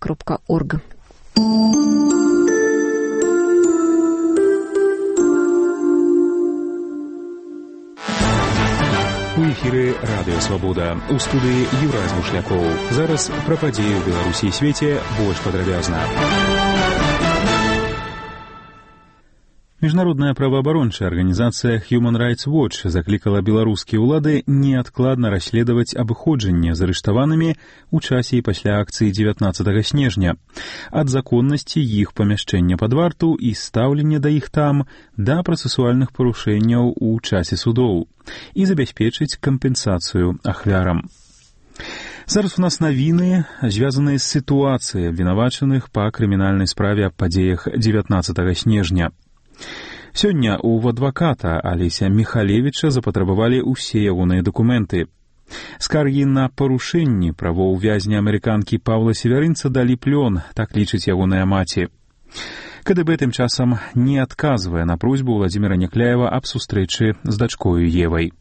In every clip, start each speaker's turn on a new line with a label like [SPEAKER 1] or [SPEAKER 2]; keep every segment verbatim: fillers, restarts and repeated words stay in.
[SPEAKER 1] крапка орг.
[SPEAKER 2] У эфіры радыё Свабода. У студыі Юрай Змушлякоў. Зараз пра падзеі ў Беларусі і свеце больш падрабязна. Міжнародная праваабарончая арганізацыя Human Rights Watch заклікала беларускія ўлады неадкладна расследаваць абыходжанне з арыштаванымі ў часе і пасля акцыі дзевятнаццатага снежня, ад законнасці іх памяшчэння пад варту і стаўлення да іх там да працэсуальных парушэнняў у часе судоў і забяспечыць кампенсацыю ахвярам. Зараз у нас навіны, звязаныя з сітуацыяй абвінавачаных па крымінальнай справе аб падзеях дзевятнаццатага снежня. Сёння ў адваката Алеся Михалевіча запатрабавалі ўсе ягоныя дакументы. Скаргі на парушэнні правоў вязня амерыканкі Паўла Севярынца далі плён, так лічыць ягоная маці. КДБ тым часам не адказвае на просьбу Владзіміра Някляева аб сустрэчы з дачкою Евай.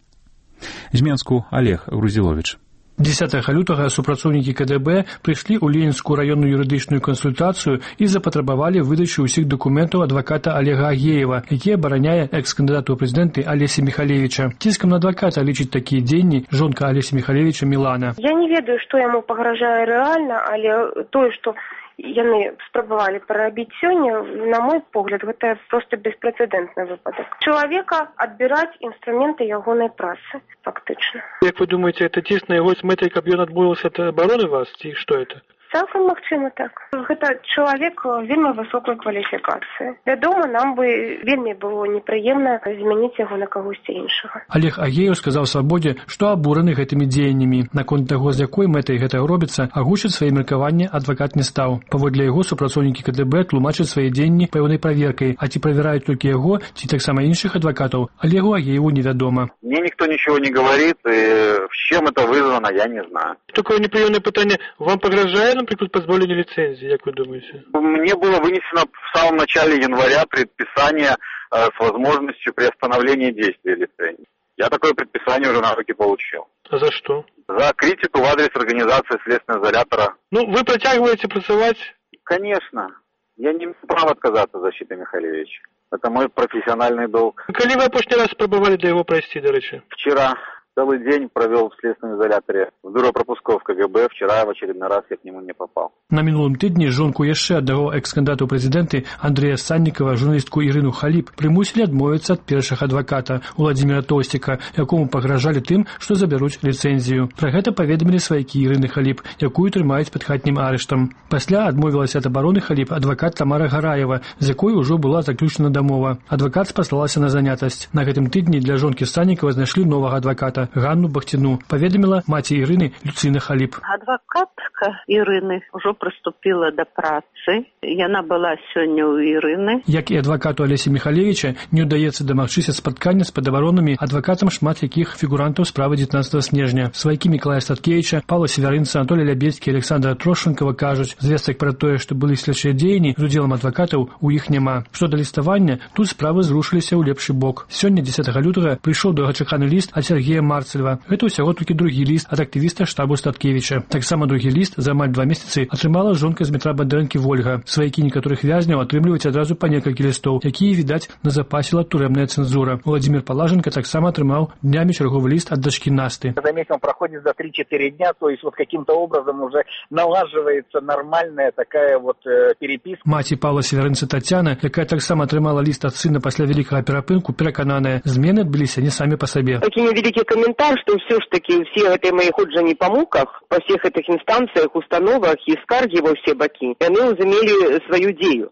[SPEAKER 2] З Менску Олег Грузіловіч.
[SPEAKER 3] дзесятага лютага супрацоўнікі КДБ прыйшлі ў Ленінскую раённую юрыдычную кансультацыю і запатрабавалі выдачу ўсіх дакументаў адваката Олега Агеева, які абараняе экс-кандыдату ў прэзідэнты Алеся Михалевіча. Ціскам на адваката лічыць такія дзеянні жонка Алеся Михалевіча Мілана.
[SPEAKER 4] Я не ведаю, што яму пагражае рэальна, але тое, што яны спрабавалі парабіць сёння, на мой погляд, гэта проста беспрэцэдэнтны выпадак. Чалавека адбіраць інструменты ягонай працы, фактычна.
[SPEAKER 3] Як вы думаеце, это ціск на яго з мэтай, каб ён адмовіўся ад абароны вас, ці што это?
[SPEAKER 4] Цалкам магчыма так. Гэта чалавек вельмі высокай кваліфікацыі. Вядома, нам бы вельмі было непрыемна змяніць яго на кагосьці іншага.
[SPEAKER 3] Олег Агеев сказаў Свабодзе, што абураны гэтымі дзеяннямі. Наконт таго, з якой мэтай гэта робіцца, агучыць свае меркаванні адвакат не стаў. Паводле яго супрацоўнікі КДБ тлумачаць свае дзеянні пэўнай праверкай, а ці правяраюць толькі яго, ці таксама іншых адвакатаў, Олегу Агееву невядома.
[SPEAKER 5] Мне никто ничего не говорит, и с чем это вызвано, я не знаю.
[SPEAKER 3] Такое неприемное питание. Вам погрожает, например, позбавление лицензии, как вы думаете?
[SPEAKER 5] Мне было вынесено в самом начале января предписание э, с возможностью приостановления действия лицензии. Я такое предписание уже на руки получил.
[SPEAKER 3] А за что?
[SPEAKER 5] За критику в адрес организации следственного изолятора.
[SPEAKER 3] Ну, вы протягиваете pracować?
[SPEAKER 5] Конечно. Я не имею права отказаться от защиты Михалевича. Это мой профессиональный долг.
[SPEAKER 3] Коли вы последний раз пробовали до его прости, до речи?
[SPEAKER 5] Вчера. Целый день провел в следственном изоляторе в бюро пропусков КГБ. Вчера в очередной раз я к нему не попал.
[SPEAKER 3] На мінулым тыдні жонку яшчэ аднаго экс-кандыдата ў прэзідэнты Андрэя Саннікава, журналістку Ірыну Халіп, прымусілі адмовіцца ад першага адваката Владзіміра Тосціка, якому пагражалі тым, што забяруць ліцэнзію. Пра гэта паведамілі сваякі Ірыны Халіп, якую трымаюць пад хатнім арыштам. Пасля адмовілася ад абароны Халіп адвакат Тамара Гараева, з якой ужо была заключана дамова. Адвакат спаслалася на занятасць. На гэтым тыдні для жонкі Саннікава знайшлі новага адваката Ганну Бахціну, паведаміла маці Ірыны Люцына Халіп.
[SPEAKER 6] Адвакатка Ірыны ўжо прыступіла да працы. Яна была сёння ў Ірыны.
[SPEAKER 3] Як і адвакату Алесі Михалевіча, не ўдаецца дамагчыся спаткання з падабаронамі адвакатам шмат якіх фігурантаў справы дзевятнаццатага снежня. Сваякі Мікалая Статкевіча, Паўла Севярынца, Анатолій Лябельскі і Александра Трошчэнкава кажуць, звестак пра тое, што былі следчыя дзеянні з удзелам адвакатаў, у іх няма. Што да ліставання, тут справы зрушыліся ў лепшы бок. Сёння дзесятага лютага прыйшоў доўгачаканы ліст ад Сергея Марцельва. Гэта ўсяго толькі другі ліст ад актывіста штабу Статкевіча. Таксама другі ліст за амаль два месяцы атрымала жонка з метра Бандэрэнкі Вольга. Сваякі некаторых вязняў атрымліваюць адразу па некалькі лістоў, якія, відаць, назапасіла турэмная цэнзура. Владзімир Палаженко таксама атрымаў днямі чарговы ліст ад дачкі Насты.
[SPEAKER 7] Заметим, проходит за три-четыре дня, то есть вот каким-то образом уже налаживается нормальная такая вот э, переписка.
[SPEAKER 3] Маці Паўла Севярынца Тацяна, якая таксама атрымала ліст ад сына пасля вялікага перапынку, перакананая, змены адбыліся не самі па сабе.
[SPEAKER 8] Такі невялікі каментар, што ўсё ж такі ўсе гэтыя мае ходжанні па муках, па всех этих інстанцыях, установах і скаргі ва ўсе бакі, яны ўзымелі сваю дзею.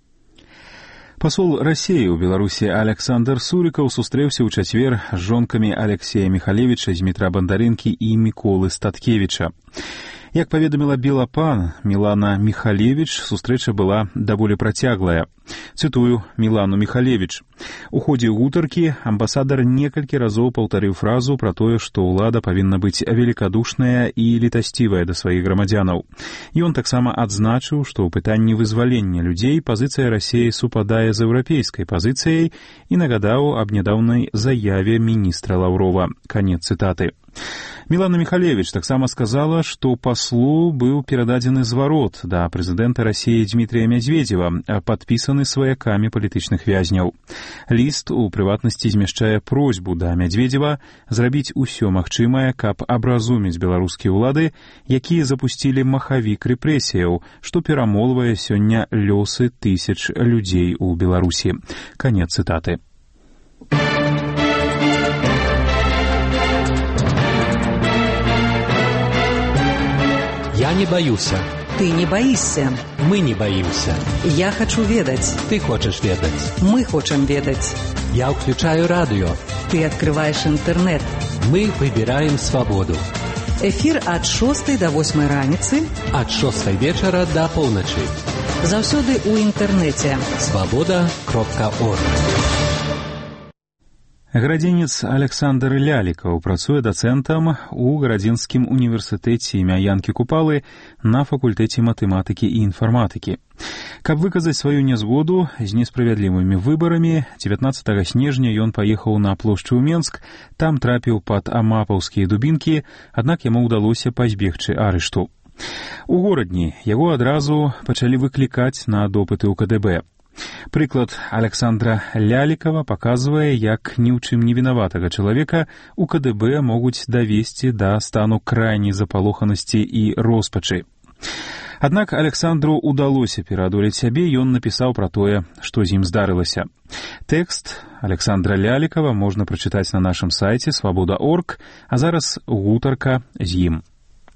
[SPEAKER 2] Пасол Расіі ў Беларусі Александр Сурікаў сустрэўся ў чацвер з жонкамі Алексея Михалевіча, Змітра Бандарэнкі і Міколы Статкевіча. Як паведаміла Белапан Мілана Михалевіч, сустрэча была даволі працяглая. Цытую Мілану Михалевіч. У ходзе гутаркі амбасадар некалькі разоў паўтарыў фразу пра тое, што ўлада павінна быць велікадушная і літасцівая да сваіх грамадзянаў. Ён таксама адзначыў, што ў пытанні вызвалення людзей пазіцыя Расіі супадае з еўрапейскай пазіцыяй і нагадаў аб нядаўнай заяве міністра Лаўрова. Канец цытаты. Мілана Михалевіч таксама сказала, што паслу быў перададзены зварот да прэзідэнта Расіі Дмітрія Мядзведзева, падпісаны сваякамі палітычных вязняў. Ліст, у прыватнасці, змяшчае просьбу да Мядзведзева зрабіць усё магчымае, каб абразуміць беларускія ўлады, якія запусцілі махавік рэпрэсіяў, што перамолвае сёння лёсы тысяч людзей у Беларусі. Канец цытаты.
[SPEAKER 1] Я не баюся.
[SPEAKER 9] Ты не боишься.
[SPEAKER 1] Мы не боимся.
[SPEAKER 9] Я хочу ведать.
[SPEAKER 1] Ты хочешь ведать.
[SPEAKER 9] Мы хотим ведать.
[SPEAKER 1] Я включаю радио.
[SPEAKER 9] Ты открываешь интернет.
[SPEAKER 1] Мы выбираем свободу.
[SPEAKER 9] Эфир от шостой до восьмой раницы.
[SPEAKER 1] От шостой вечера до полночи.
[SPEAKER 9] Заўсёды у интернете.
[SPEAKER 1] свобода кропка орг.
[SPEAKER 2] Гарадзенец Александр Лялікаў працуе дацэнтам у Гарадзенскім універсітэце імя Янкі Купалы на факультэце матэматыкі і інфарматыкі. Каб выказаць сваю нязгоду з несправядлівымі выбарамі, дзевятнаццатага снежня ён паехаў на плошчу ў Менск, там трапіў пад амапаўскія дубінкі, аднак яму ўдалося пазбегчы арышту. У горадні яго адразу пачалі выклікаць на допыты ў ка дэ бэ. Прыклад Александра Лялікава паказвае, як ні ў чым не вінаватага чалавека у ка дэ бэ могуць давесці да стану крайняй запалоханасці і роспачы. Аднак Александру ўдалося пераадолець сябе, ён напісаў пра тое, што з ім здарылася. Тэкст Александра Лялікава можна прачытаць на нашым сайце свобода кропка орг, а зараз гутарка з ім.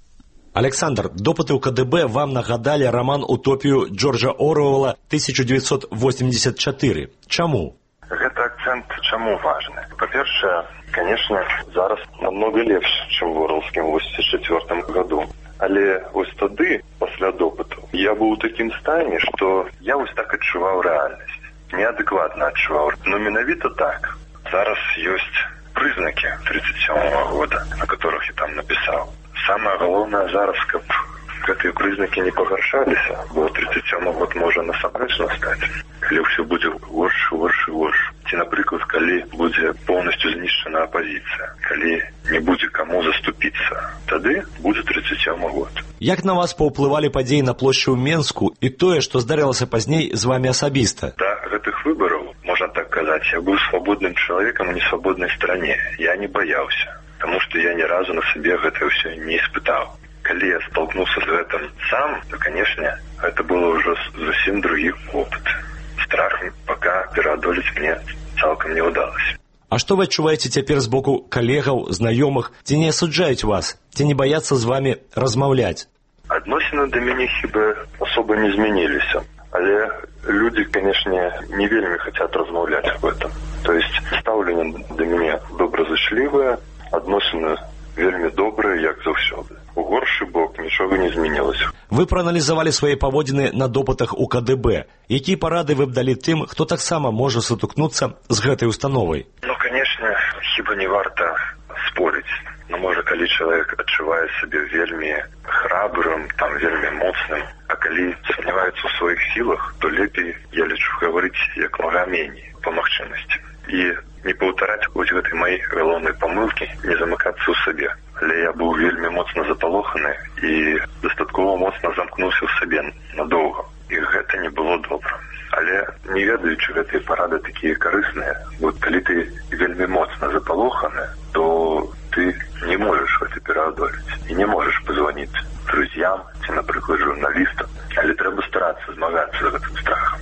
[SPEAKER 10] Александр, допыты ў ка дэ бэ вам нагадалі раман-утопію Джорджа Оруэлла тысяча девятьсот восемьдесят четыре. Чаму?
[SPEAKER 11] Гэты акцэнт чаму важны? Па-першае, конечно, зараз намного лепш, чым в Оруэллскім восемьдесят четвёртым году. Але вось тады, пасля допыту, я быў у такім стане, што я вось так адчуваў рэальнасць. Неадэкватна адчуваў. Но менавіта так. Зараз ёсць прызнакі тридцать седьмого года, на которых я там напісаў. Самае галоўнае зараз, каб гэтыя прызнакі не пагаршаліся, бо тридцать седьмой год можа насамрэч настаць, калі ўсё будзе горш, горш і горш. Ці, напрыклад, калі будзе поўнасцю знішчана апазіцыя, калі не будзе каму заступіцца, тады будзе тридцать седьмой год.
[SPEAKER 10] Як на вас паўплывалі падзеі на плошчы ў Менску і тое, што здарылася пазней з вамі асабіста?
[SPEAKER 11] Да гэтых выбараў, можна так казаць, я быў свабодным чалавекам у несвабоднай стране. Я не баяўся. Потому что я ни разу на себе это все не испытал. Когда я столкнулся с этим сам, то, конечно, это было уже совсем другой опыт. Страх пока переодолеть мне цалком не удалось.
[SPEAKER 10] А что вы адчуваеце цяпер з боку калегаў, знаёмых? Ці не асуджаюць вас? Ці не баяцца з вами размаўляць?
[SPEAKER 11] Адносіны да мяне хіба особо не змяніліся. Але люди, конечно, не вельмі хотят размаўляць об этом. То есть ставленне да мяне добразычлівае, адносіны вельмі добрыя, як заўсёды. У горшы бок нічога не змянілася.
[SPEAKER 10] Вы прааналізавалі свае паводзіны на допытах у ка дэ бэ. Якія парады вы б далі тым, хто таксама можа сутыкнуцца з гэтай установай?
[SPEAKER 11] Ну, конечно, хіба не варта спорыць. Но, можа, калі чалавек адчувае сябе вельмі храбрым, там, вельмі моцным, а калі сумняваецца ў сваіх сілах, то лепей, я лічу, гаварыць як мага меней, па магчымасці. І не паўтараць вось гэтай маёй галоўнай памылкі, не замыкацца ў сабе. Але я быў вельмі моцна запалоханы і дастаткова моцна замкнуўся ў сабе надоўга. І гэта не было добра. Але не ведаючы гэтыя парады такія карысныя, бо калі ты вельмі моцна запалоханы, то ты не можаш гэта пераадолець і не можаш пазваніць друзьям ці, напрыклад, журналістам. Але трэба старацца змагацца з гэтым страхам.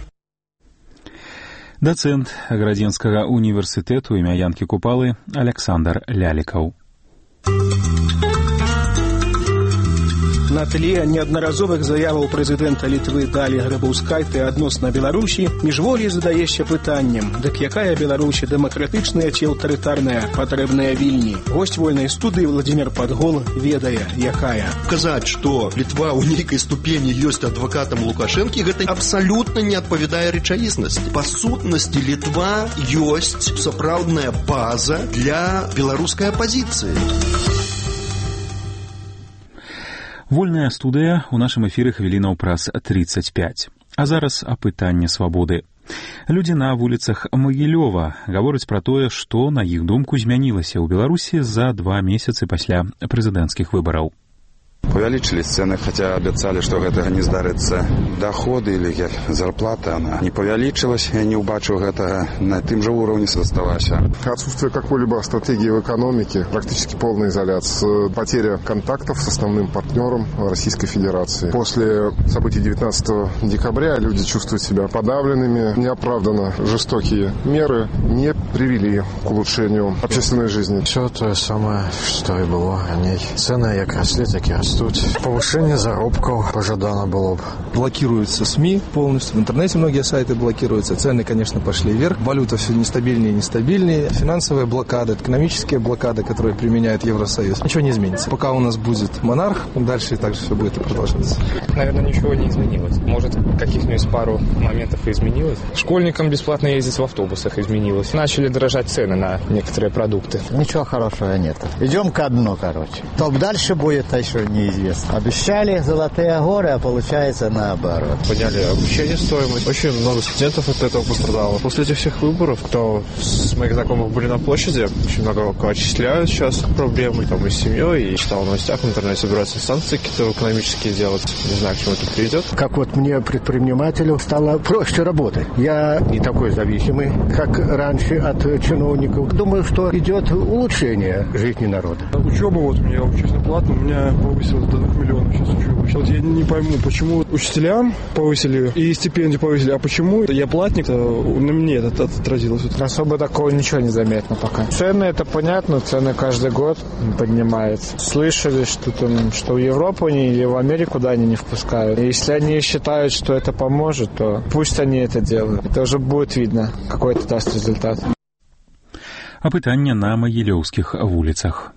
[SPEAKER 2] Дацэнт Гарадзенскага універсітэту імя Янкі Купалы Александр Лялікаў.
[SPEAKER 12] На тле неаднаразовых заяваў прэзідэнта Літвы Далі Грыбаўскайты адносна Беларусі міжволі задаешся пытаннем, дык якая Беларусі дэмакратычная ці аўтарытарная, патрэбная Вільні. Госць вольнай студыі Владзімір Падгол ведае, якая.
[SPEAKER 13] Казаць, што Літва ў нейкай ступені ёсць адвакатам Лукашэнкі, гэта абсалютна не адпавядае рэчаіснасці. Па сутнасці Літва ёсць сапраўдная база для беларускай апазіцыі.
[SPEAKER 2] Вольная студыя ў нашым эфіры хвілінаў праз тридцать пять. А зараз апытанне свабоды. Людзі на вуліцах Магілёва гавораць пра тое, што, на іх думку, змянілася ў Беларусі за два месяцы пасля прэзідэнцкіх выбараў.
[SPEAKER 14] Павялічылись цены, хотя обещали, что гэтага не здарыцца. Доходы или зарплата, она не павялічилась, я не убачу гэтага, на тым же уровне засталася.
[SPEAKER 15] Отсутствие какой-либо стратегии в экономике, практически полная изоляция, потеря контактов с основным партнером Российской Федерации. После событий девятнадцатого декабря люди чувствуют себя подавленными, неоправданно жестокие меры не привели к улучшению общественной жизни.
[SPEAKER 16] Все то самое, что и было ранее. Цены як росли, так и растут. Повышение заработков пожадано было бы.
[SPEAKER 17] Блокируются СМИ полностью. В интернете многие сайты блокируются. Цены, конечно, пошли вверх. Валюта все нестабильнее и нестабильнее. Финансовые блокады, экономические блокады, которые применяет Евросоюз. Ничего не изменится. Пока у нас будет монарх, дальше и так же все будет и продолжаться.
[SPEAKER 18] Наверное, ничего не изменилось. Может, каких-нибудь пару моментов и изменилось. Школьникам бесплатно ездить в автобусах изменилось. Начали дорожать цены на некоторые продукты.
[SPEAKER 19] Ничего хорошего нет. Идем ко дну, короче. То дальше будет, а еще неизвестно. Обещали золотые горы, а получается наоборот.
[SPEAKER 20] Подняли обучение стоимость. Очень много студентов от этого пострадало. После этих всех выборов, кто с моих знакомых были на площади, очень много кого отчисляют сейчас проблемы там и с семьей, и читал в новостях в интернете, собираются санкции какие-то экономические делать. Не знаю, к чему это приведет.
[SPEAKER 21] Как вот мне, предпринимателю, стало проще работать. Я не такой зависимый, как раньше от чиновников. Думаю, что идет улучшение жизни народа.
[SPEAKER 22] Учеба вот у меня общественно платная, у меня повысилось до двух миллионов сейчас учеба. Сейчас я не пойму, почему учителям повысили и стипендию повысили, а почему я платник, на мне это отразилось.
[SPEAKER 23] Особо такого ничего не заметно пока. Цены, это понятно, цены каждый год поднимаются. Слышали, что там, что в Европу или в Америку, да, они не впускают. И если они считают, что это поможет, то пусть они это делают. Это уже будет видно, какой это даст результат.
[SPEAKER 2] Апытанне на магілёўскіх вуліцах.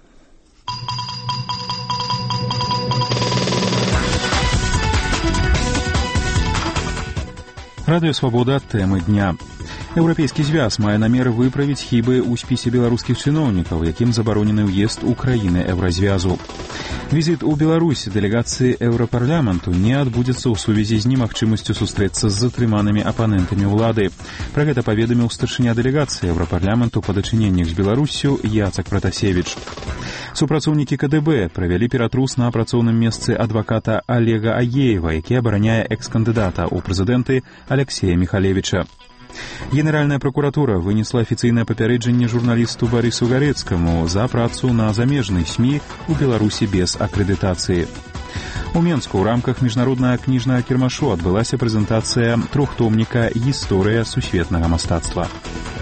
[SPEAKER 2] Радыё Свабода, тэмы дня. Еўрапейскі звяз мае намер выправіць хібы ў спісе беларускіх чыноўнікаў, якім забаронены ўезд у краіны еўразвязу. Візіт у Беларусь дэлегацыі Еўрапарламенту не адбудзецца ў сувязі з немагчымасцю сустрэцца з затрыманымі апанентамі ўлады. Пра гэта паведаміў старшыня дэлегацыі Еўрапарламенту па дачыненнях з Беларуссю Яцак Пратасевіч. Супрацоўнікі ка дэ бэ правялі ператрус на працоўным месцы адваката Олега Агеева, які абараняе экс-кандыдата ў прэзідэнты Алексея Михалевича. Генеральная прокуратура вынесла афіцыйнае папярэджанне журналісту Барысу Гарэцкаму за працу на замежнай СМІ у Беларусі без акрэдытацыі. У Менску ў рамках міжнароднага кніжнага кірмашу адбылася прэзентацыя трохтомніка «Гісторыя сусветнага мастацтва».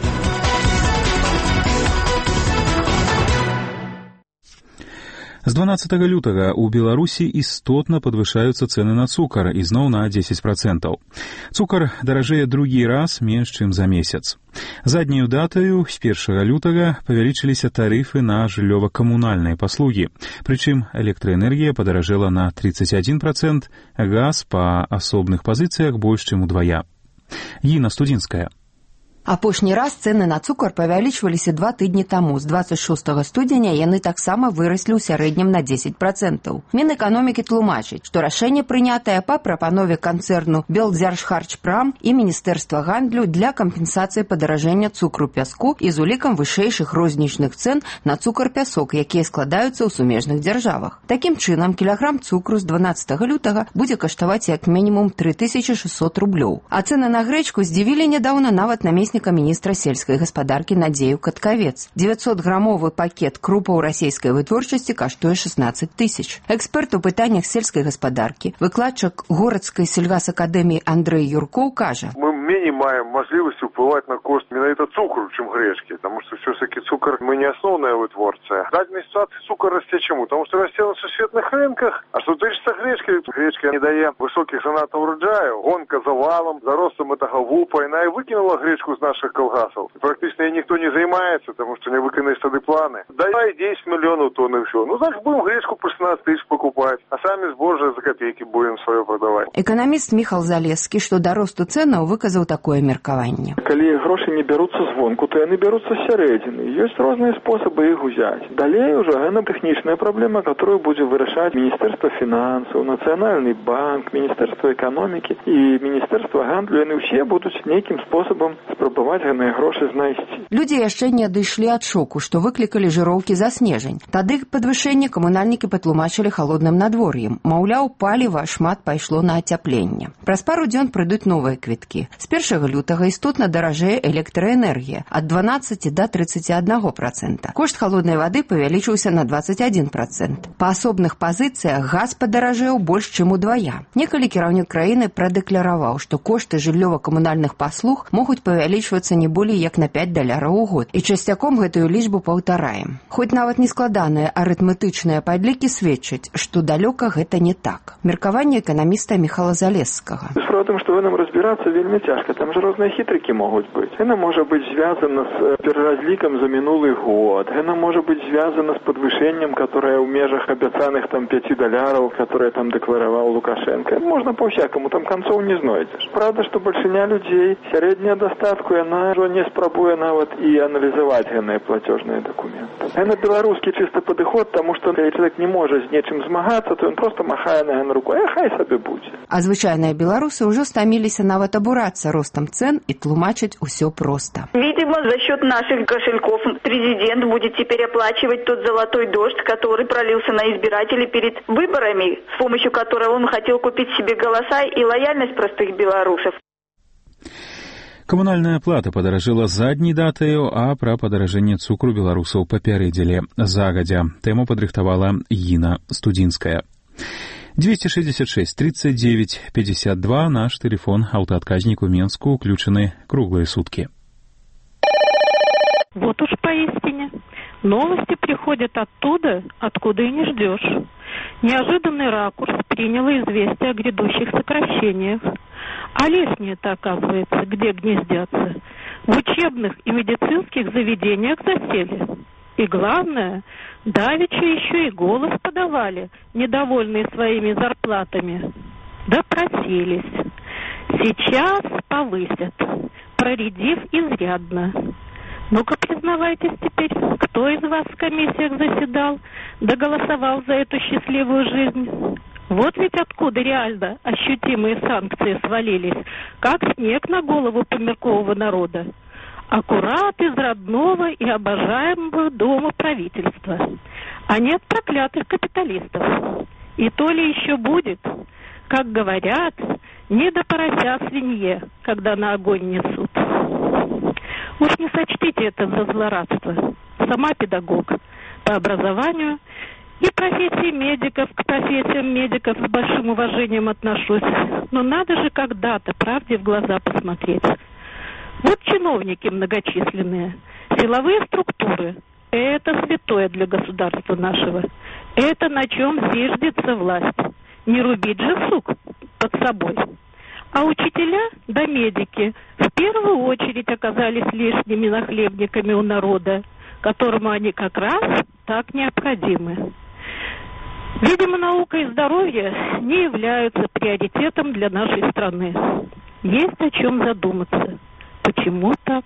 [SPEAKER 2] З дванаццатага лютага ў Беларусі істотна падвышаюцца цэны на цукар, ізноў на дзесяць працэнтаў. Цукар даражэе другі раз менш, чым за месяц. Задняю датаю, з першага лютага, павялічыліся тарыфы на жыллёва-камунальныя паслугі. Прычым электраэнергія падаражэла на тридцать один процент, газ па асобных пазіцыях больш, чым удвая. Гіна Студзінская.
[SPEAKER 24] Апошні раз цэны на цукар павялічваліся два тыдні таму. З двадцать шостага студзеня яны таксама выраслі ў сярэднім на дзесяць працэнтаў. Мінэканомікі тлумачыць, што рашэнне прынятае па прапанове канцэрну Белдзяржхарчпрам і Міністэрства гандлю для кампенсацыі падаражэння цукру пяску і з улікам вышэйшых рознічных цэн на цукар-пясок, якія складаюцца ў сумежных дзяржавах. Такім чынам, кілаграм цукру з дванаццатага лютага будзе каштаваць як мінімум тры тысячы шэсцьсот рублёў. А цэны на грэчку здзівілі нядаўна нават намесніка міністра сельскай гаспадаркі Надзею Каткавец. девятьсотграммовы пакет крупаў расійскай вытворчасці каштуе шестнадцать тысяч. Эксперт у пытаннях сельскай гаспадаркі, выкладчык горадскай сельгасакадэміі Андрэй Юркоў кажа:
[SPEAKER 25] мы менее маем можливости уплывать на кошт менавіта цукру, чем гречки, потому что все-таки цукор мы не основная вытворция. В данной ситуации цукор растет чему? Потому что растет на сусветных рынках, а что тычется гречки, гречка не дает высоких занатов урожаю, гонка за валом, за ростом этого вупа, и она и выкинула гречку с наших колгасов. Практически никто не занимается, потому что не выконаны сады планы. Дай десять миллионов тонн и все. Ну, значит, будем гречку по шестнадцать тысяч покупать, а сами сбожие за копейки будем свое продавать.
[SPEAKER 24] Экономист Михал Залескі, што да росту цэнаў выказаў такую такое меркаванне.
[SPEAKER 22] Калі грошы не бяруцца звонку, то яны бяруцца з сярэдзіны. Ёсць розныя спосабы іх узяць. Далей ужо гэта тэхнічная праблема, которую будзе вырашаць Міністэрства фінансаў, Нацыянальны банк, Міністэрства эканомікі і Міністэрства гандлю. Яны ўсе будуць нейкім спосабам спрабаваць гэтыя грошы знайсці.
[SPEAKER 24] Людзі яшчэ не адышлі ад шоку, што выклікалі жыроўкі за снежань. Тады падвышэнне камунальнікі патлумачылі халодным надвор'ем. Маўляў, паліва шмат пайшло на ацяпленне. Праз пару дзён прыйдуць новыя квіткі. З першага лютага істотна даражэе электраэнергія ад дванаццаці да трыццаці аднаго працэнта. Кошт халоднай вады павялічыўся на дваццаць адзін працэнт. Па асобных пазіцыях газ падаражэў больш чым удвая. Некалі кіраўнік краіны прадэкляраваў, што кошты жыллёва-камунальных паслуг могуць павялічвацца не болей як на пяць даляраў у год. І часцяком гэтую лічбу паўтараем. Хоць нават нескладаныя арытметычныя падлікі сведчаць, што далёка гэта не так. Меркаванне эканаміста Міхала Залесскага.
[SPEAKER 22] Справа ў тым, што гэтым разбірацца вельмі цяжка. Там жа розныя хітрыкі могуць быць. Гэта можа быць звязана з пераразлікам за мінулы год. Гэта можа быць звязана з падвышэннем, которое ў межах абяцаных там пяці даляраў, которые там дэклараваў Лукашенко. Можна па-всякаму, там канцоў не знойдзеш. Правда, што бальшыня людзей сярэдняя дастатку, яна ўжо не спрабуе нават і аналізаваць гэтыя плацёжныя дакументы. Гэта беларускі чысты падыход, таму што калі чалавек не можа з нечым змагацца, то ён проста махае на гэта рукой, а хай сабе будзе.
[SPEAKER 24] А звычайныя беларусы ўжо стаміліся нават абурацца ростам цен і тлумачаць усё просто.
[SPEAKER 3] Видимо, за счет наших кошельков президент будет теперь оплачивать тот золотой дождь, который пролился на избирателей перед выборами, с помощью которого он хотел купить себе голоса и лояльность простых белорусов.
[SPEAKER 2] Камунальная плата падаражэла задняй датаю, а пра падаражэнне цукру беларусаў папярэдзілі загадзя. Тэму падрыхтавала Іна Студзінская. двести шестьдесят шесть тридцать девять пятьдесят два наш телефон аўтаадказнік у Менску уключены круглые сутки.
[SPEAKER 4] Вот уж поистине. Новости приходят оттуда, откуда и не ждешь. Неожиданный ракурс принял известие о грядущих сокращениях. А лестницы, оказывается, где гнездятся? В учебных и медицинских заведениях засели. И главное, давеча еще и голос подавали, недовольные своими зарплатами. Допросились. Сейчас повысят, проредив изрядно. Ну-ка, признавайтесь теперь, кто из вас в комиссиях заседал, да голосовал за эту счастливую жизнь? Вот ведь откуда реально ощутимые санкции свалились, как снег на голову померкового народа. Аккурат из родного и обожаемого дома правительства, а не от проклятых капиталистов. И то ли еще будет, как говорят, не до порося свинье, когда на огонь несут. Уж не сочтите это за злорадство. Сама педагог по образованию и профессии медиков, к профессиям медиков с большим уважением отношусь. Но надо же когда-то правде в глаза посмотреть. Вот чиновники многочисленные, силовые структуры. Это святое для государства нашего. Это на чем зиждется власть. Не рубить же сук под собой. А учителя да медики в первую очередь оказались лишними нахлебниками у народа, которому они как раз так необходимы. Видимо, наука и здоровье не являются приоритетом для нашей страны. Есть о чем задуматься. Почему так?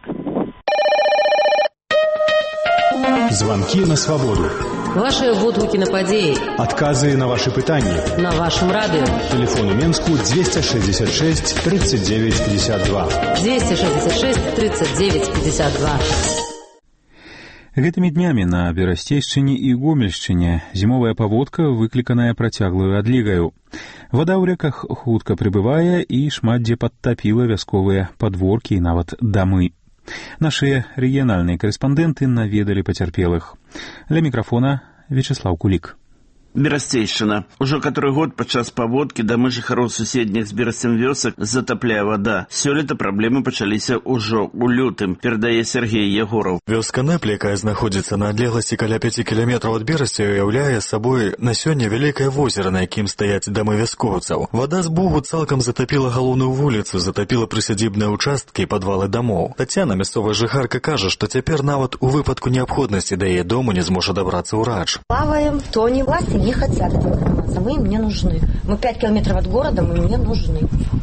[SPEAKER 5] Звонки на свободу.
[SPEAKER 9] Ваши водгукі на падзеі.
[SPEAKER 5] Адказы на ваши пытанні.
[SPEAKER 9] На вашем радио.
[SPEAKER 5] Телефон у Менску двести шестьдесят шесть тридцать девять пятьдесят два.
[SPEAKER 9] двести шестьдесят шесть тридцать девять пятьдесят два.
[SPEAKER 2] Гэтымі днямі на Берасцейшчыне і Гомельшчыне зімовая паводка, выкліканая працяглую адлігаю. Вада ў рэках хутка прыбывае і шмат дзе падтапіла вясковыя падворкі і нават дамы. Нашыя рэгіянальныя корэспандэнты наведалі пацярпелых. Ля мікрафона Вячеслав Кулик.
[SPEAKER 6] Берасцейшчына. Ужо каторы год падчас паводкі дамы жыхароў суседніх з берасцем вёсак затапляе вада. Сёлета праблемы пачаліся ўжо ў лютым, перадае Сергей Егоров.
[SPEAKER 7] Вёска Нэпль, якая знаходзіцца на адлегласці каля пяці кіламетраў ад берасця, уяўляе сабой на сёння вялікае возера, на якім стаяць дамы вяскоўцаў. Вада з бугу цалкам затапіла галоўную вуліцу, затапіла прысядзібныя ўчасткі і падвалы дамоў. Тацяна, мясцовая жыхарка, кажа, што цяпер нават у выпадку неабходнасці да яе дому не зможа дабрацца ўрач.
[SPEAKER 26] Плаваем, тонем, власти ехать с мы мне нужны. Мы пять километров от города, мы мне нужны.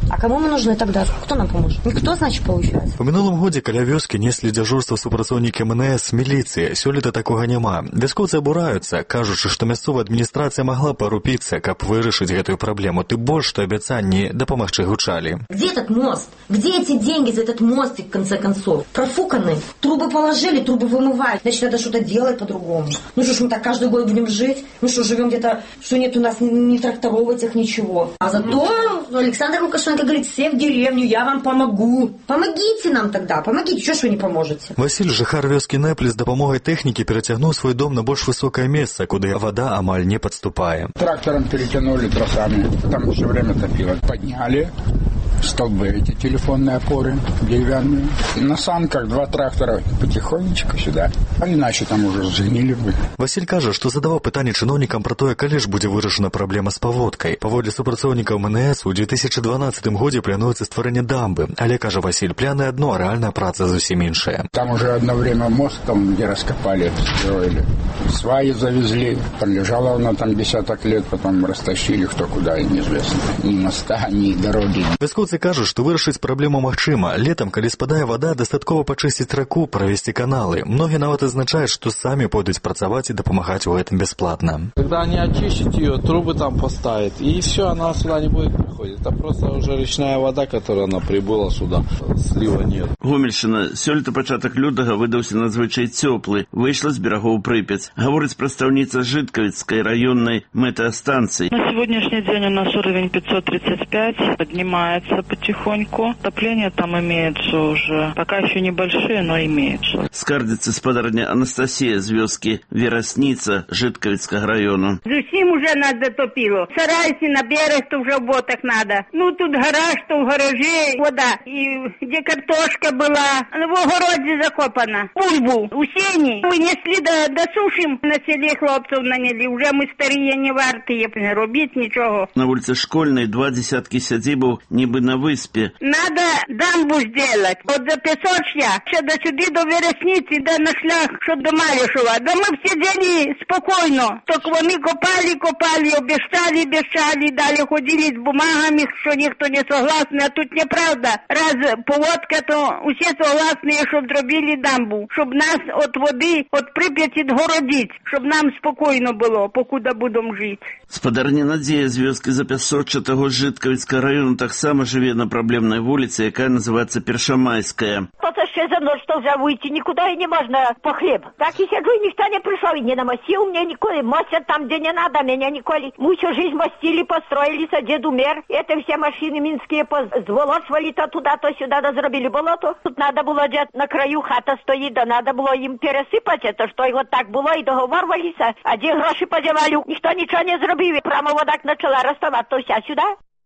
[SPEAKER 1] А кому мы нужны тогда? Кто нам поможет? Никто, значит, получается.
[SPEAKER 7] У мінулым годзе каля вёскі неслі дзяжурства супрацоўнікі эм эн эс міліцыі. Сёлета такога няма. Вяскоўцы абураюцца, кажучы, што мясцовая адміністрацыя магла парупіцца, каб вырашыць гэтую праблему. Ты больш, што абяцанні дапамагчы гучалі.
[SPEAKER 1] Где этот мост? Где эти деньги за этот мостик, в конце концов? Профуканы. Трубы положили, трубы вымывают. Значит, надо что-то делать по-другому. Ну что ж, мы так каждый год будем жить? Ну что, живем где-то, что нет у нас ни, ни тракторов этих, ничего. А зато Александр Лукашенко говорит, все в деревню, я вам помогу. Помогите нам тогда, помогите, что ж вы не поможете?
[SPEAKER 7] Василь, жыхар вёскі Нэплі, з дапамогай тэхнікі перацягнуў свой дом на больш высокае месца, куды вода амаль не подступае.
[SPEAKER 8] Трактором перетянули тросами, там все время топило. Подняли столбы, эти телефонные опоры деревянные. На санках два трактора потихонечку сюда. А иначе там уже сгнили бы.
[SPEAKER 7] Василь кажа, што задаваў пытанне чыноўнікам пра тое, калі ж будзе вырашана праблема з паводкай. Паводле супрацоўнікаў эм эн эс у две тысячи дванадцатым годзе плануецца стварэнне дамбы. Але, кажа Василь, пляны адно, а рэальная праца зусім іншая.
[SPEAKER 8] Там уже одно время мост, там, где раскопали, строили. Сваи завезли. Там лежала она там десяток лет, потом растащили кто куда, и неизвестно. Ни моста, ни дороги.
[SPEAKER 7] Вяскоўцы кажуць, што вырашыць праблему магчыма. Летам, калі спадае вода, дастаткова пачысціць раку, правесці каналы. Многія нават адзначаюць, што самі пойдуць працаваць і дапамагаць у гэтым бясплатна.
[SPEAKER 10] Когда они очищут ее, трубы там поставят, и все, она сюда не будет приходить. Это просто уже речная вода, которая она прибыла сюда. Слива нет.
[SPEAKER 6] Гомельшчына. Сёлета пачатак лютага выдаўся надзвычай цёплы. Выйшла з берагоў Прыпяць. Гаворыць прадстаўніца Жыткавіцкай раённай метэастанцыі.
[SPEAKER 11] На сегодняшний день у нас уровень пятьсот тридцать пять, поднимается потихоньку. Топление там имеется уже. Пока еще небольшие, но имеется.
[SPEAKER 6] Скардзіцца спадарня Анастасія з вёскі Верасніца Жыткавіцкага раёну.
[SPEAKER 12] Зусім уже нас затопило. Сарайся на берег, то уже в ботах надо. Ну тут гараж, то в гараже вода. И где картошка была, в огороде закопана. Бульбу у сені. Вынесли до, до сушим. На селі хлопців наняли. Уже ми старі, не вартые. Не робіть нічого.
[SPEAKER 6] На вулице Школьной два десятки сядзібаў нібы на выспе.
[SPEAKER 12] Надо дамбу сделать. От Запесочья, ще до сюди, до Вересниці, до на шлях, що до Малішова. Да ми всі сиділи спокійно. Так вони копали, копали, обіцяли, обіцяли, далі ходили з бумагами, що ніхто не согласний, а тут неправда. Раз поводка, то усі согласні, щоб зробили дамбу. Щоб нас от води, от Прип'яті дгородить, щоб нам спокійно було, покуди будемо жити.
[SPEAKER 6] Спадарня Надзея з вёскі Запясочча таго Жыткавіцкага раёну таксама жыве на праблемнай вуліцы, якая называецца Першамайская.
[SPEAKER 26] То ще за ночь то вже вийти, нікуди і не можна по хліб. Так і сиджу, і ніхто не прийшов, і не намастил мне ніколи. Мостят там, де не надо, меня ніколи. Мы всю жизнь мостили, построились, а дед умер. Это все машины минские позволочвали то туда, то сюда, да зробили болото. Тут надо було, дед на краю хата стоїть, да надо було їм пересипати, то що і от так було, і договорилися. А де гроші подівали, ніхто нічого не зробив. Прямо вода почала розставати, то вся сюди.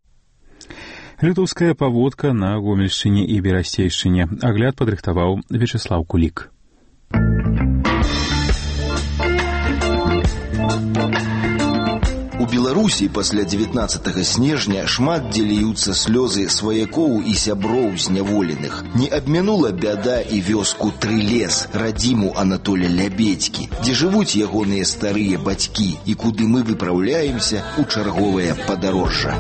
[SPEAKER 2] Лютаўская паводка на Гомельшчыне і Берасцейшчыне. Агляд падрыхтаваў Вячеслав Кулик.
[SPEAKER 27] У Беларусі пасля дзевятнаццатага снежня шмат дзе ліюцца слёзы сваякоў і сяброў зняволеных. Не абмянула бяда і вёску Трылес, радзіму Анатоля Лябедзькі, дзе жывуць ягоныя старыя бацькі і куды мы выпраўляемся ў чарговае падарожжа.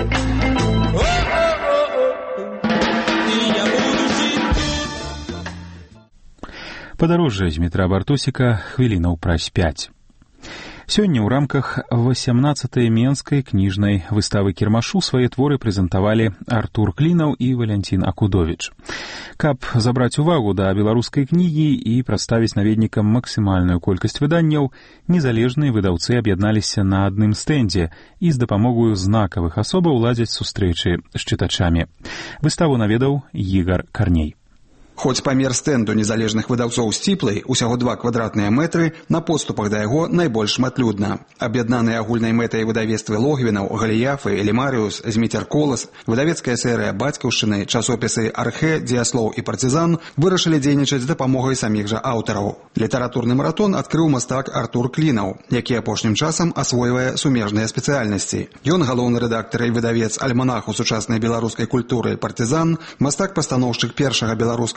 [SPEAKER 2] Падарожжа з метра Бартосіка хвілінаў праз пяць. Сёння ў рамках васямнаццатай менскай кніжнай выставы кірмашу свае творы прэзентавалі Артур Клінаў і Валянцін Акудовіч. Каб забраць увагу да беларускай кнігі і прадставіць наведнікам максімальную колькасць выданняў, незалежныя выдаўцы аб'ядналіся на адным стэндзе і з дапамогаю знакавых асобаў ладзяць сустрэчы з чытачамі. Выставу наведаў Ігар Карней.
[SPEAKER 28] Хоць памер стэнду незалежных выдаўцоў сціплай, усяго два квадратныя мэтры, на подступах да яго найбольш шматлюдна. Аб'яднаныя агульнай мэтай выдавецтвы Логвінаў, Галіяфы, Элімарыус, Зміцер Колас, выдавецкая серыя Бацькаўшчыны, часопісы Архэ, Дзеяслоў і Партызан вырашылі дзейнічаць з дапамогай саміх жа аўтараў. Літаратурны маратон адкрыў мастак Артур Клінаў, які апошнім часам асвойвае сумежныя спецыяльнасці. Ён галоўны рэдактар і выдавец альманаху сучаснай беларускай культуры Партызан, мастак-пастаноўшчык першага беларускага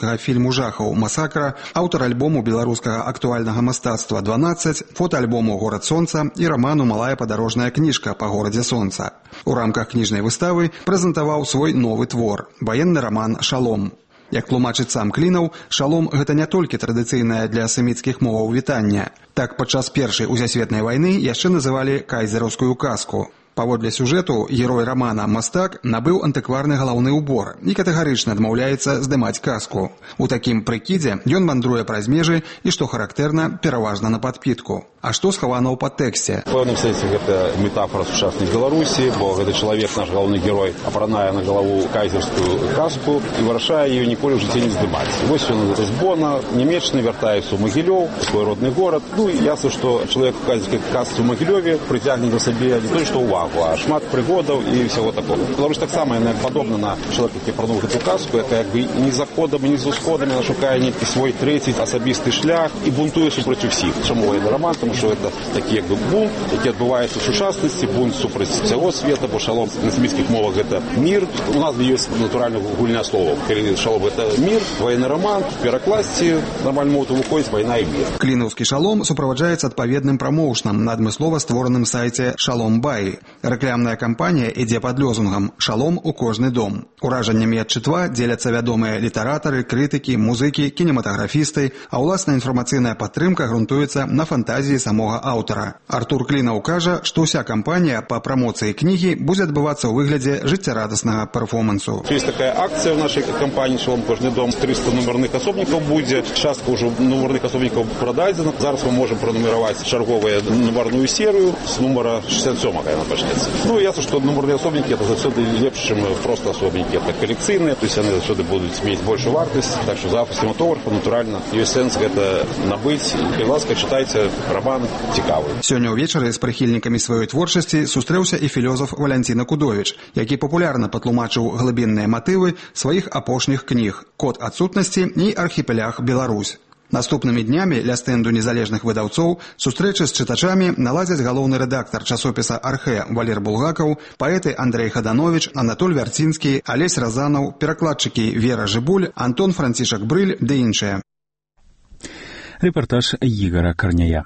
[SPEAKER 28] беларускага фільму жахаў «Масакра», аўтар альбому беларускага актуальнага мастацтва «дванаццаць», фотоальбому «Горад сонца» і раману «Малая падарожная кніжка па горадзе сонца». У рамках кніжнай выставы прэзентаваў свой новы твор – ваенны раман «Шалом». Як тлумачыць сам Клінаў, шалом – гэта не толькі традыцыйнае для семіцкіх моваў вітання. Так, падчас першай узасветнай вайны яшчэ называлі кайзераўскую казку. Паводле сюжэту, герой рамана «Мастак» набыў антыкварны галаўны ўбор і катэгарычна адмаўляецца здымаць казку. У такім прыкідзе ён вандруе праз межы і, што характэрна, пераважна на падпітку. А што схавана ў падтэксце?
[SPEAKER 13] В пэўным сэнсе гэта метафора сучаснай Беларусі, бо гэты чалавек, наш галоўны герой, апранае на галаву кайзерскую казку і вырашае яе ніколі ў жыцці не здымаць. Вось ён з Бона, нямецчны, вяртаецца ў Магілёў, свой родны горад. Ну і ясна, што чалавек у кайзерскай казцы ў Магілёве прыцягне да сабе не толькі што ўвагу, а шмат прыгодаў і ўсяго такого. Беларусь таксама яна падобна на чалавека, які апрануў гэту казку, яка як бы ні за ходам, ні за усходам, яна шукае нейкі свой трэці асабісты шлях і бунтуе супраць усіх. Чаму ваенны раман? Тому що це такий якби бунт, який відбувається в сучасності, бунт супроть всього світу, бо шалом на семітських мовах це мир. У нас є натуральне гульне слово. Шалом це мир, воєнний роман, в перекласці нормальною мовою виходить війна і мир.
[SPEAKER 28] Клінаўскі шалом суправаджаецца адпаведным прамоушнам на адмыслова створаным сайце Шалом Бай. Рэкламная кампанія ідзе пад лозунгам «Шалом у кожны дом». Уражаннямі ад чытва дзеляцца вядомыя літаратары, крытыкі, музыкі, кінематаграфісты, а ўласная інфармацыйная падтрымка грунтуецца на фантазіі самога аўтара. Артур Клінаў кажа, што ўся кампанія па прамоцыі кнігі будзе адбывацца ў выглядзе жыццярадаснага перформансу.
[SPEAKER 13] Есть такая акція в нашей кампанії «Шалом кожны дом». триста нумерных асобнікаў будзе. Частка ўжо нумерных асобнікаў прададзена. Зараз мы можем пранумераваць чарговую нумерную серію з нумара шестьдесят семь, яна пачнецца. Ну, ясно, што нумерныя асобнікі это заўсёды лепш, чым просто асобнікі. Это калекцыйныя, то есть яны заўсёды будуць мець большую вартасць. Так што за автоматографа, натуральна, ёсць сэнс гэта набыць. І, ласка, чытайце роман цікавы.
[SPEAKER 28] Сёння ўвечары з прыхільнікамі сваёй творчасці сустрэўся і філёзаф Валянціна Кудовіч, які папулярна патлумачыў глыбінныя матывы сваіх апошніх кніг «Код адсутнасці» і «Архіпелях Беларусь». Наступнымі днямі ля стэнду незалежных выдаўцоў сустрэчы з чытачамі наладзяць галоўны рэдактар часопіса «Архэ» Валер Булгакаў, паэты Андрэй Хаданович, Анатоль Вярцінскі, Алесь Разанаў, перакладчыкі Вера Жыбуль, Антон Францішак Брыль ды іншыя.
[SPEAKER 2] Рэпартаж Ігара Карняя.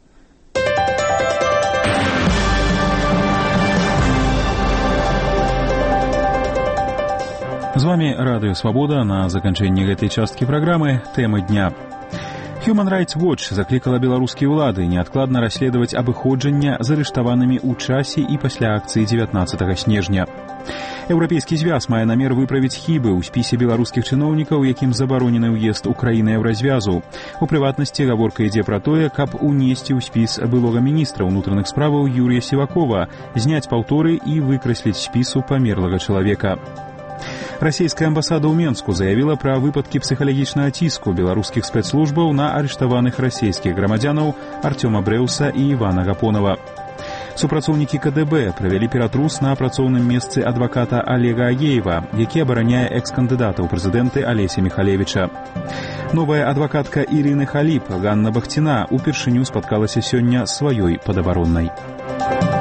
[SPEAKER 2] З вами Радыё Свабода. На заканчэнні гэтай часткі праграмы тэмы дня. Human Rights Watch заклікала беларускія ўлады неадкладна расследаваць абыходжанне з арыштаванымі ў часе і пасля акцыі дзевятнаццатага снежня. Еўрапейскі звяз мае намер выправіць хібы ў спісе беларускіх чыноўнікаў, якім забаронены ўезд у краіны еўразвязу. У прыватнасці гаворка ідзе пра тое, каб унесці ў спіс былога міністра ўнутраных справаў Юрія Сівакова, зняць паўторы і выкрасліць спісу памерлага чалавека. Расійская амбасада ў Менску заявіла пра выпадкі псіхалагічнага ціску беларускіх спецслужбаў на арыштаваных расійскіх грамадзянаў Артёма Брэуса і Івана Гапонава. Супрацоўнікі ка дэ бэ правялі ператрус на працоўным месцы адваката Олега Агеева, які абараняе экс-кандыдата ў прэзідэнты Алеся Міхалевіча. Новая адвакатка Ірыны Халіп, Ганна Бахціна, упершыню спаткалася сёння сваёй падабароннай.